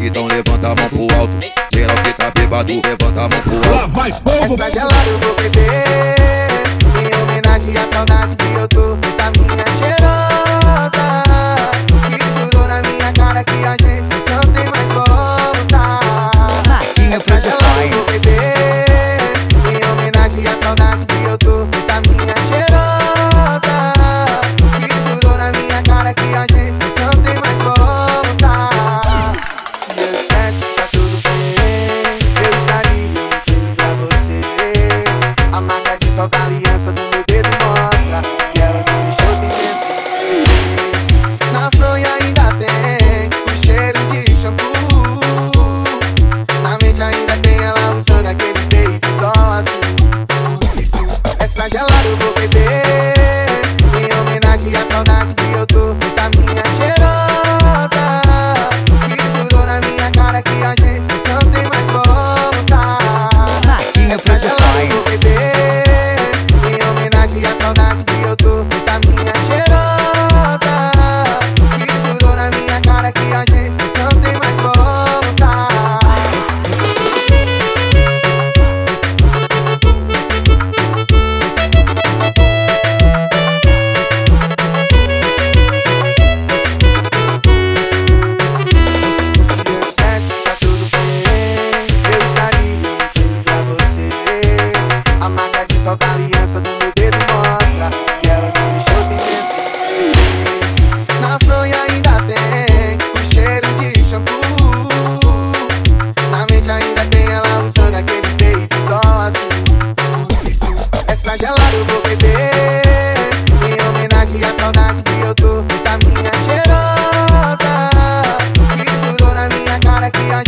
então levanta a mão pro alto. Geral que tá bêbado, levanta a mão pro alto. Vai fogo! Essa gelada eu vou beber em homenagem à saudade que eu tô da minha cheirosa, que jurou na minha cara que a gente não tem mais volta. Essa gelada eu vou beber em homenagem à saudade que eu tô da minha cheirosa, que jurou na minha cara que a gente não tem mais volta. Se eu dissesse que tá tudo bem, eu estaria mentindo pra você. A marca de sol da aliança do meu dedo mostra que ela me deixou feliz. Na fronha ainda tem o cheiro de shampoo, na mente ainda tem ela usando aquele baby doll azul. Essa gelada eu vou beber em homenagem à saudade que eu tô da minha cheirosa, que jurou na minha cara que a gente não tem mais volta. Essa gelada eu vou beber em homenagem à saudade que eu tô da minha cheirosa, que jurou na minha cara que a gente não tem mais volta. Se eu dissesse que tá tudo bem, eu estaria mentindo pra você. A marca de sol da aliança do meu dedo mostra que ela me deixou feliz. Na fronha ainda tem o cheiro de shampoo, na mente ainda tem ela usando aquele baby doll azul. Essa gelada eu vou beber em homenagem à saudade que eu tô da minha cheirosa, que jurou na minha cara que a